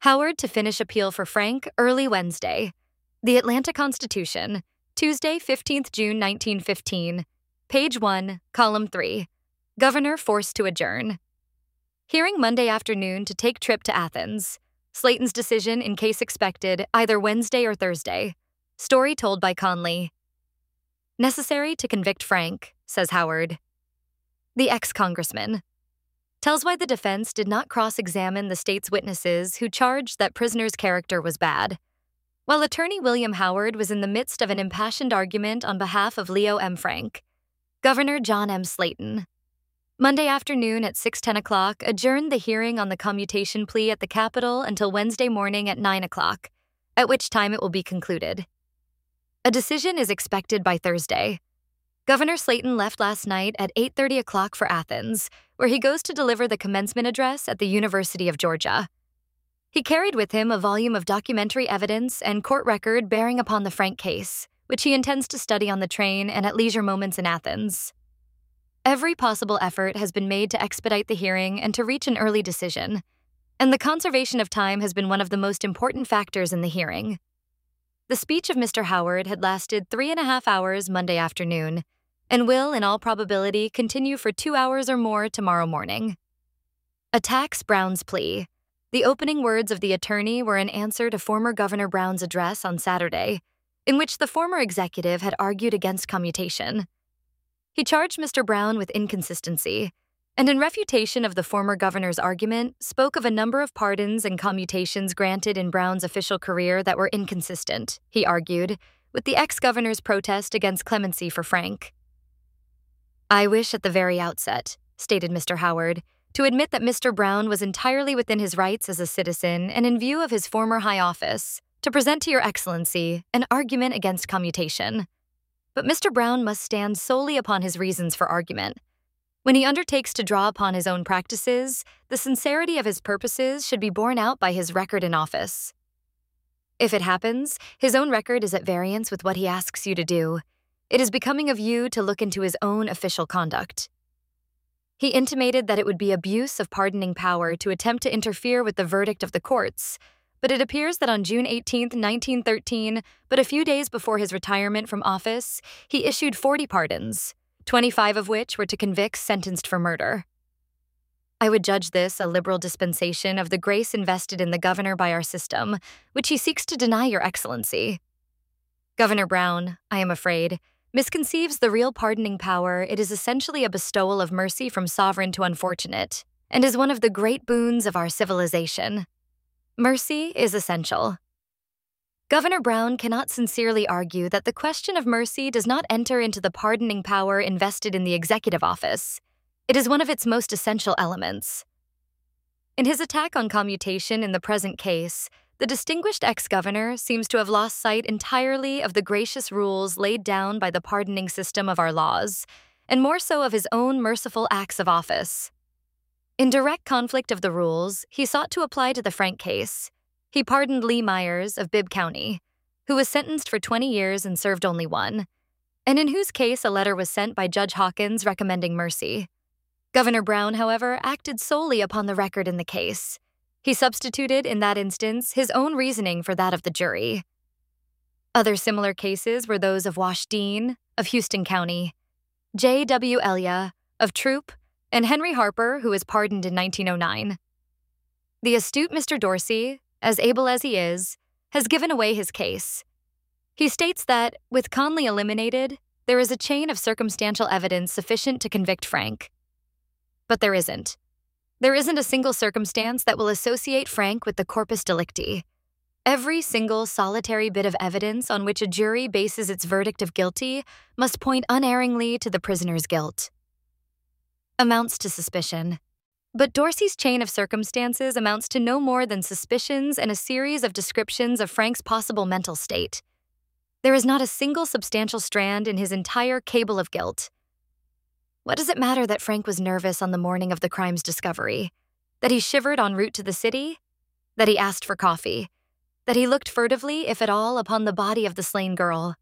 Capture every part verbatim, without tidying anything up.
Howard to finish appeal for Frank early Wednesday. The Atlanta Constitution, Tuesday, fifteenth of June, nineteen fifteen. Page one, column three. Governor forced to adjourn. Hearing Monday afternoon to take trip to Athens. Slayton's decision in case expected either Wednesday or Thursday. Story told by Conley. Necessary to convict Frank, says Howard. The ex-congressman tells why the defense did not cross-examine the state's witnesses who charged that prisoner's character was bad. While attorney William Howard was in the midst of an impassioned argument on behalf of Leo M. Frank, Governor John M. Slayton, Monday afternoon at six ten o'clock, adjourned the hearing on the commutation plea at the Capitol until Wednesday morning at nine o'clock, at which time it will be concluded. A decision is expected by Thursday. Governor Slayton left last night at eight thirty o'clock for Athens, where he goes to deliver the commencement address at the University of Georgia. He carried with him a volume of documentary evidence and court record bearing upon the Frank case, which he intends to study on the train and at leisure moments in Athens. Every possible effort has been made to expedite the hearing and to reach an early decision, and the conservation of time has been one of the most important factors in the hearing. The speech of Mister Howard had lasted three and a half hours Monday afternoon, and will, in all probability, continue for two hours or more tomorrow morning. Attacks Brown's plea. The opening words of the attorney were an answer to former Governor Brown's address on Saturday, in which the former executive had argued against commutation. He charged Mister Brown with inconsistency, and in refutation of the former governor's argument, spoke of a number of pardons and commutations granted in Brown's official career that were inconsistent, he argued, with the ex-governor's protest against clemency for Frank. I wish at the very outset, stated Mister Howard, to admit that Mister Brown was entirely within his rights as a citizen and in view of his former high office, to present to Your Excellency an argument against commutation. But Mister Brown must stand solely upon his reasons for argument. When he undertakes to draw upon his own practices, the sincerity of his purposes should be borne out by his record in office. If it happens, his own record is at variance with what he asks you to do. It is becoming of you to look into his own official conduct. He intimated that it would be abuse of pardoning power to attempt to interfere with the verdict of the courts, but it appears that on June eighteenth, nineteen thirteen, but a few days before his retirement from office, he issued forty pardons, twenty-five of which were to convicts sentenced for murder. I would judge this a liberal dispensation of the grace invested in the governor by our system, which he seeks to deny Your Excellency. Governor Brown, I am afraid, misconceives the real pardoning power. It is essentially a bestowal of mercy from sovereign to unfortunate, and is one of the great boons of our civilization. Mercy is essential. Governor Brown cannot sincerely argue that the question of mercy does not enter into the pardoning power invested in the executive office. It is one of its most essential elements. In his attack on commutation in the present case, the distinguished ex-governor seems to have lost sight entirely of the gracious rules laid down by the pardoning system of our laws, and more so of his own merciful acts of office. In direct conflict of the rules, he sought to apply to the Frank case. He pardoned Lee Myers of Bibb County, who was sentenced for twenty years and served only one, and in whose case a letter was sent by Judge Hawkins recommending mercy. Governor Brown, however, acted solely upon the record in the case. He substituted, in that instance, his own reasoning for that of the jury. Other similar cases were those of Wash Dean, of Houston County, J W Elia, of Troup, and Henry Harper, who was pardoned in nineteen oh nine. The astute Mister Dorsey, as able as he is, has given away his case. He states that, with Conley eliminated, there is a chain of circumstantial evidence sufficient to convict Frank. But there isn't. There isn't a single circumstance that will associate Frank with the corpus delicti. Every single solitary bit of evidence on which a jury bases its verdict of guilty must point unerringly to the prisoner's guilt. Amounts to suspicion. But Dorsey's chain of circumstances amounts to no more than suspicions and a series of descriptions of Frank's possible mental state. There is not a single substantial strand in his entire cable of guilt. What does it matter that Frank was nervous on the morning of the crime's discovery? That he shivered en route to the city? That he asked for coffee? That he looked furtively, if at all, upon the body of the slain girl?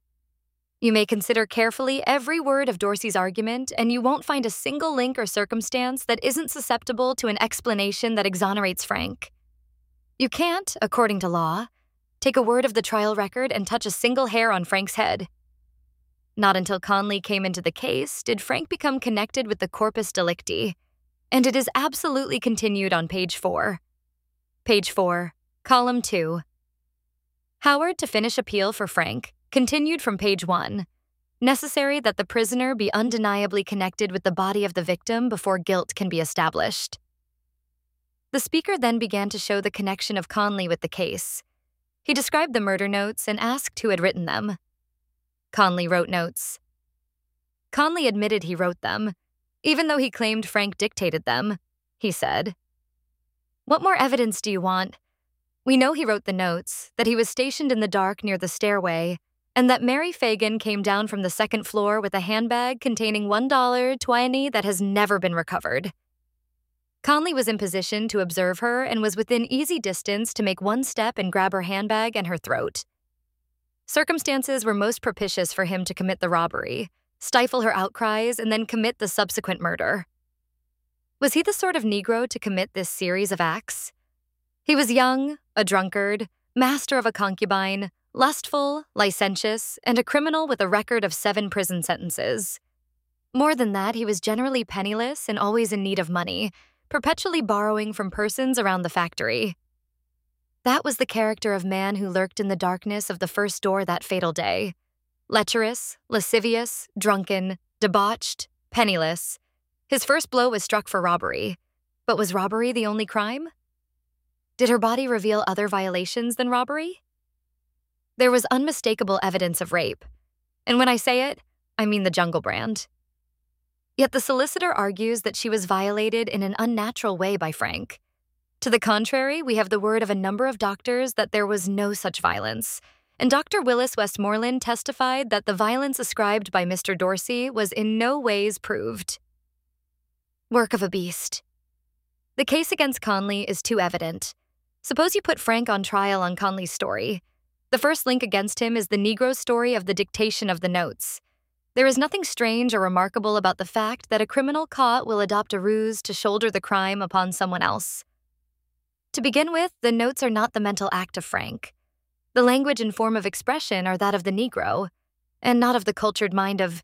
You may consider carefully every word of Dorsey's argument, and you won't find a single link or circumstance that isn't susceptible to an explanation that exonerates Frank. You can't, according to law, take a word of the trial record and touch a single hair on Frank's head. Not until Conley came into the case did Frank become connected with the corpus delicti, and it is absolutely continued on page four. Page four, column two. Howard to finish appeal for Frank continued from page one. Necessary that the prisoner be undeniably connected with the body of the victim before guilt can be established. The speaker then began to show the connection of Conley with the case. He described the murder notes and asked who had written them. Conley wrote notes. Conley admitted he wrote them, even though he claimed Frank dictated them, he said. What more evidence do you want? We know he wrote the notes, that he was stationed in the dark near the stairway, and that Mary Fagan came down from the second floor with a handbag containing one dollar twenty that has never been recovered. Conley was in position to observe her and was within easy distance to make one step and grab her handbag and her throat. Circumstances were most propitious for him to commit the robbery, stifle her outcries, and then commit the subsequent murder. Was he the sort of Negro to commit this series of acts? He was young, a drunkard, master of a concubine, lustful, licentious, and a criminal with a record of seven prison sentences. More than that, he was generally penniless and always in need of money, perpetually borrowing from persons around the factory. That was the character of man who lurked in the darkness of the first door that fatal day. Lecherous, lascivious, drunken, debauched, penniless. His first blow was struck for robbery. But was robbery the only crime? Did her body reveal other violations than robbery? There was unmistakable evidence of rape. And when I say it, I mean the Jungle Brand. Yet the solicitor argues that she was violated in an unnatural way by Frank. To the contrary, we have the word of a number of doctors that there was no such violence, and Doctor Willis Westmoreland testified that the violence ascribed by Mister Dorsey was in no ways proved. Work of a beast. The case against Conley is too evident. Suppose you put Frank on trial on Conley's story. The first link against him is the Negro story of the dictation of the notes. There is nothing strange or remarkable about the fact that a criminal caught will adopt a ruse to shoulder the crime upon someone else. To begin with, the notes are not the mental act of Frank. The language and form of expression are that of the Negro, and not of the cultured mind of...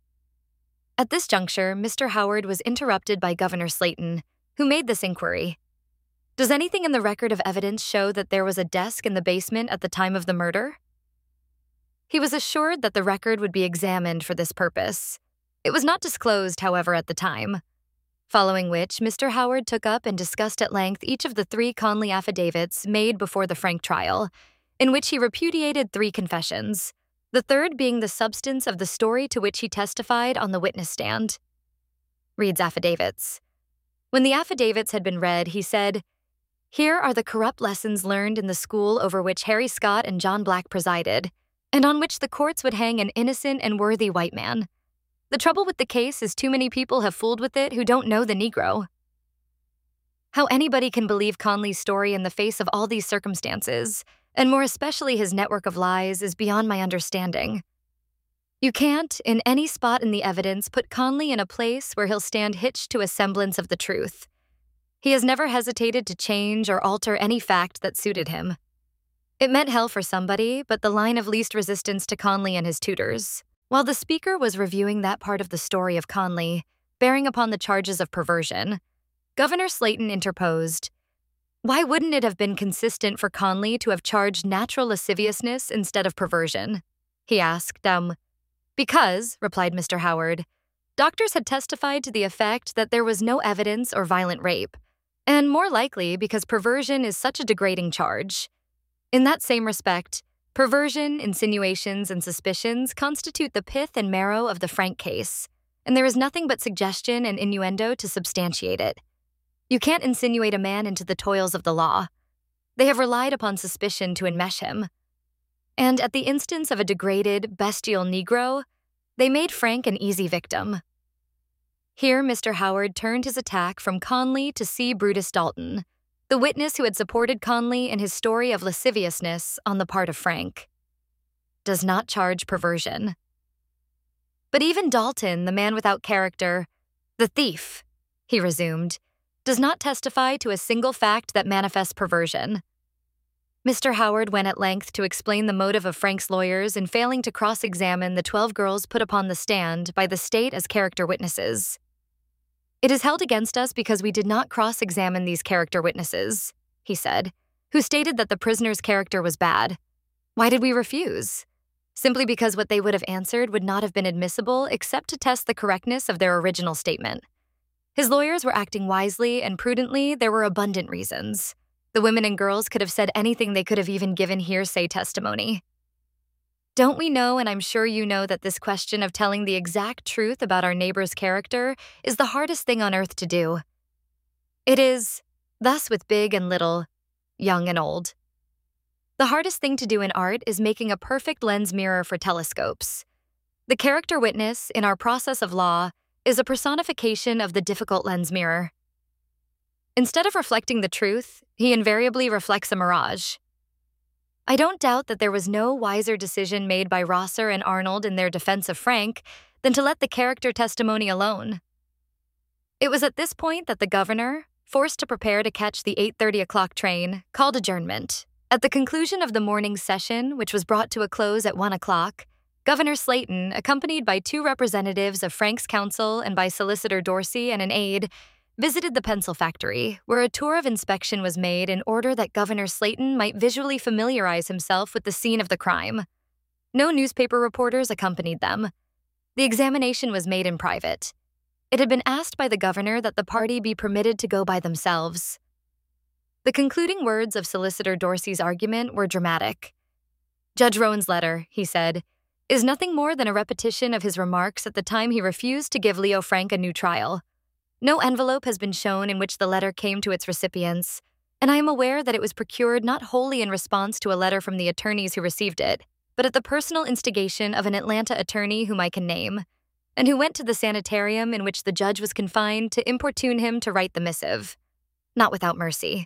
At this juncture, Mister Howard was interrupted by Governor Slayton, who made this inquiry. Does anything in the record of evidence show that there was a desk in the basement at the time of the murder? He was assured that the record would be examined for this purpose. It was not disclosed, however, at the time. Following which, Mister Howard took up and discussed at length each of the three Conley affidavits made before the Frank trial, in which he repudiated three confessions, the third being the substance of the story to which he testified on the witness stand. Reads affidavits. When the affidavits had been read, he said, "Here are the corrupt lessons learned in the school over which Harry Scott and John Black presided, and on which the courts would hang an innocent and worthy white man. The trouble with the case is too many people have fooled with it who don't know the Negro." How anybody can believe Conley's story in the face of all these circumstances, and more especially his network of lies, is beyond my understanding. You can't, in any spot in the evidence, put Conley in a place where he'll stand hitched to a semblance of the truth. He has never hesitated to change or alter any fact that suited him. It meant hell for somebody, but the line of least resistance to Conley and his tutors. While the speaker was reviewing that part of the story of Conley, bearing upon the charges of perversion, Governor Slayton interposed. Why wouldn't it have been consistent for Conley to have charged natural lasciviousness instead of perversion? He asked. Um, because, replied Mister Howard, doctors had testified to the effect that there was no evidence or violent rape, and more likely because perversion is such a degrading charge. In that same respect, perversion, insinuations, and suspicions constitute the pith and marrow of the Frank case, and there is nothing but suggestion and innuendo to substantiate it. You can't insinuate a man into the toils of the law. They have relied upon suspicion to enmesh him. And at the instance of a degraded, bestial Negro, they made Frank an easy victim. Here Mister Howard turned his attack from Conley to C. Brutus Dalton, the witness who had supported Conley in his story of lasciviousness on the part of Frank. Does not charge perversion. But even Dalton, the man without character, the thief, he resumed, does not testify to a single fact that manifests perversion. Mister Howard went at length to explain the motive of Frank's lawyers in failing to cross-examine the twelve girls put upon the stand by the state as character witnesses. "It is held against us because we did not cross-examine these character witnesses," he said, who stated that the prisoner's character was bad. "Why did we refuse? Simply because what they would have answered would not have been admissible except to test the correctness of their original statement. His lawyers were acting wisely and prudently. There were abundant reasons. The women and girls could have said anything. They could have even given hearsay testimony. Don't we know, and I'm sure you know, that this question of telling the exact truth about our neighbor's character is the hardest thing on earth to do. It is, thus with big and little, young and old. The hardest thing to do in art is making a perfect lens mirror for telescopes. The character witness, in our process of law, is a personification of the difficult lens mirror. Instead of reflecting the truth, he invariably reflects a mirage. I don't doubt that there was no wiser decision made by Rosser and Arnold in their defense of Frank than to let the character testimony alone. It was at this point that the governor, forced to prepare to catch the eight thirty o'clock train, called adjournment. At the conclusion of the morning's session, which was brought to a close at one o'clock, Governor Slayton, accompanied by two representatives of Frank's counsel and by Solicitor Dorsey and an aide, visited the pencil factory, where a tour of inspection was made in order that Governor Slayton might visually familiarize himself with the scene of the crime. No newspaper reporters accompanied them. The examination was made in private. It had been asked by the governor that the party be permitted to go by themselves. The concluding words of Solicitor Dorsey's argument were dramatic. "Judge Rowan's letter," he said, "is nothing more than a repetition of his remarks at the time he refused to give Leo Frank a new trial. No envelope has been shown in which the letter came to its recipients, and I am aware that it was procured not wholly in response to a letter from the attorneys who received it, but at the personal instigation of an Atlanta attorney whom I can name, and who went to the sanitarium in which the judge was confined to importune him to write the missive. Not without mercy.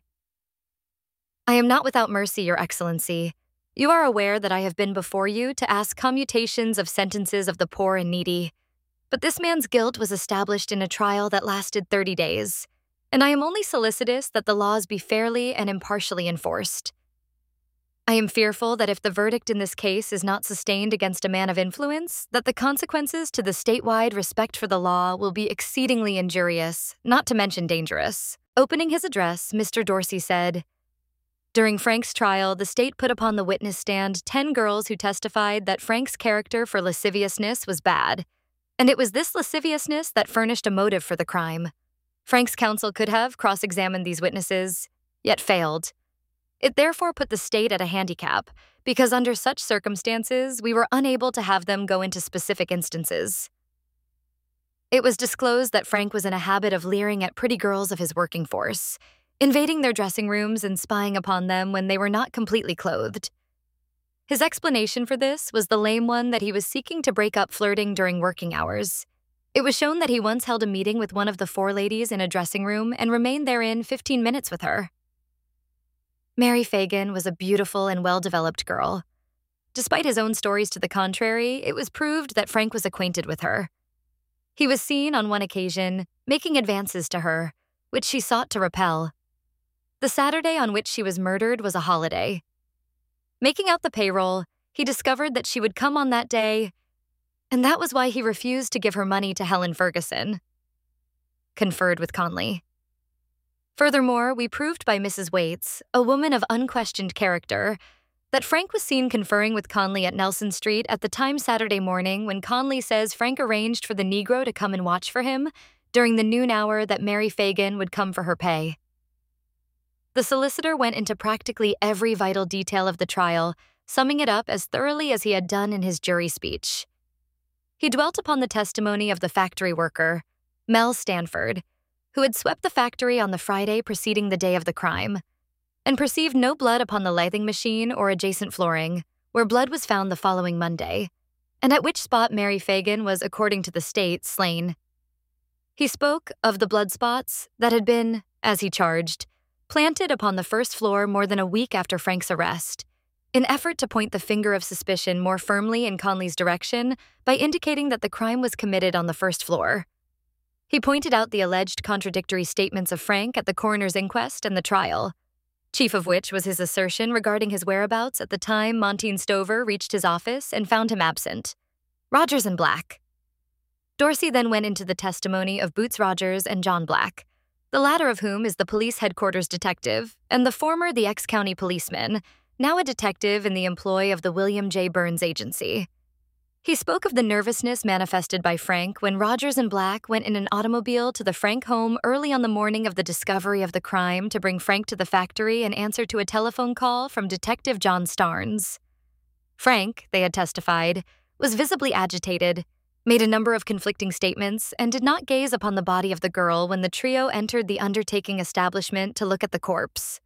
I am not without mercy, Your Excellency. You are aware that I have been before you to ask commutations of sentences of the poor and needy. But this man's guilt was established in a trial that lasted thirty days, and I am only solicitous that the laws be fairly and impartially enforced. I am fearful that if the verdict in this case is not sustained against a man of influence, that the consequences to the statewide respect for the law will be exceedingly injurious, not to mention dangerous." Opening his address, Mister Dorsey said, "During Frank's trial, the state put upon the witness stand ten girls who testified that Frank's character for lasciviousness was bad, and it was this lasciviousness that furnished a motive for the crime. Frank's counsel could have cross-examined these witnesses, yet failed. It therefore put the state at a handicap, because under such circumstances, we were unable to have them go into specific instances. It was disclosed that Frank was in a habit of leering at pretty girls of his working force, invading their dressing rooms and spying upon them when they were not completely clothed. His explanation for this was the lame one that he was seeking to break up flirting during working hours. It was shown that he once held a meeting with one of the four ladies in a dressing room and remained therein fifteen minutes with her. Mary Fagan was a beautiful and well-developed girl. Despite his own stories to the contrary, it was proved that Frank was acquainted with her. He was seen on one occasion making advances to her, which she sought to repel. The Saturday on which she was murdered was a holiday. Making out the payroll, he discovered that she would come on that day, and that was why he refused to give her money to Helen Ferguson. Conferred with Conley. Furthermore, we proved by Missus Waits, a woman of unquestioned character, that Frank was seen conferring with Conley at Nelson Street at the time Saturday morning when Conley says Frank arranged for the Negro to come and watch for him during the noon hour that Mary Fagan would come for her pay. The solicitor went into practically every vital detail of the trial, summing it up as thoroughly as he had done in his jury speech. He dwelt upon the testimony of the factory worker, Mel Stanford, who had swept the factory on the Friday preceding the day of the crime, and perceived no blood upon the lathing machine or adjacent flooring, where blood was found the following Monday, and at which spot Mary Fagan was, according to the state, slain. He spoke of the blood spots that had been, as he charged, planted upon the first floor more than a week after Frank's arrest, in effort to point the finger of suspicion more firmly in Conley's direction by indicating that the crime was committed on the first floor. He pointed out the alleged contradictory statements of Frank at the coroner's inquest and the trial, chief of which was his assertion regarding his whereabouts at the time Montine Stover reached his office and found him absent. Rogers and Black. Dorsey then went into the testimony of Boots Rogers and John Black, the latter of whom is the police headquarters detective, and the former the ex-county policeman, now a detective in the employ of the William J. Burns Agency. He spoke of the nervousness manifested by Frank when Rogers and Black went in an automobile to the Frank home early on the morning of the discovery of the crime to bring Frank to the factory in answer to a telephone call from Detective John Starnes. Frank, they had testified, was visibly agitated, made a number of conflicting statements, and did not gaze upon the body of the girl when the trio entered the undertaking establishment to look at the corpse.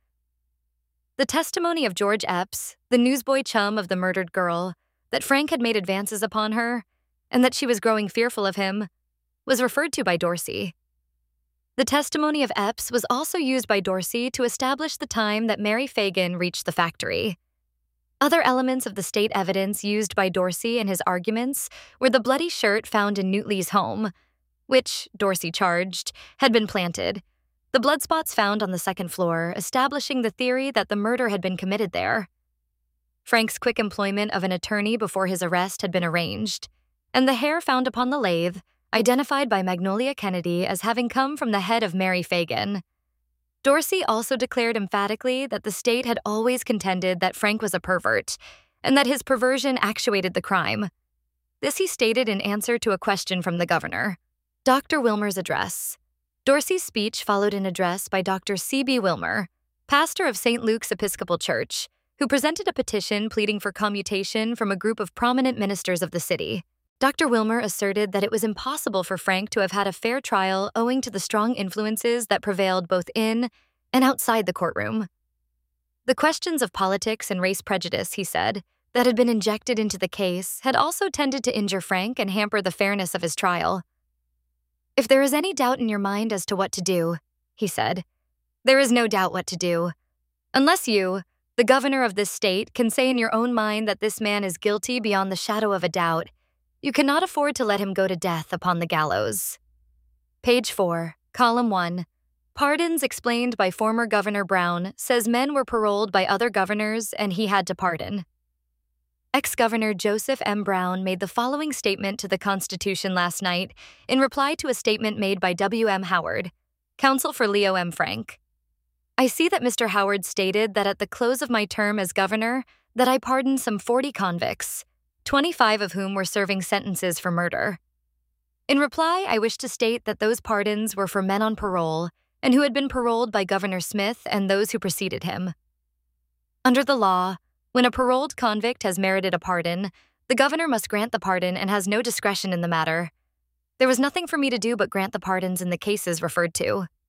The testimony of George Epps, the newsboy chum of the murdered girl, that Frank had made advances upon her, and that she was growing fearful of him, was referred to by Dorsey. The testimony of Epps was also used by Dorsey to establish the time that Mary Fagan reached the factory. Other elements of the state evidence used by Dorsey in his arguments were the bloody shirt found in Newtley's home, which, Dorsey charged, had been planted, the blood spots found on the second floor establishing the theory that the murder had been committed there. Frank's quick employment of an attorney before his arrest had been arranged, and the hair found upon the lathe, identified by Magnolia Kennedy as having come from the head of Mary Fagan. Dorsey also declared emphatically that the state had always contended that Frank was a pervert, and that his perversion actuated the crime. This he stated in answer to a question from the governor. Doctor Wilmer's address. Dorsey's speech followed an address by Doctor C B Wilmer, pastor of Saint Luke's Episcopal Church, who presented a petition pleading for commutation from a group of prominent ministers of the city. Doctor Wilmer asserted that it was impossible for Frank to have had a fair trial owing to the strong influences that prevailed both in and outside the courtroom. The questions of politics and race prejudice, he said, that had been injected into the case had also tended to injure Frank and hamper the fairness of his trial. If there is any doubt in your mind as to what to do, he said, there is no doubt what to do. Unless you, the governor of this state, can say in your own mind that this man is guilty beyond the shadow of a doubt, you cannot afford to let him go to death upon the gallows. Page four, column one. Pardons explained by former Governor Brown says men were paroled by other governors and he had to pardon. Ex-Governor Joseph M. Brown made the following statement to the Constitution last night in reply to a statement made by W M Howard, counsel for Leo M. Frank. I see that Mister Howard stated that at the close of my term as governor that I pardoned some forty convicts, twenty-five of whom were serving sentences for murder. In reply, I wish to state that those pardons were for men on parole and who had been paroled by Governor Smith and those who preceded him. Under the law, when a paroled convict has merited a pardon, the governor must grant the pardon and has no discretion in the matter. There was nothing for me to do but grant the pardons in the cases referred to.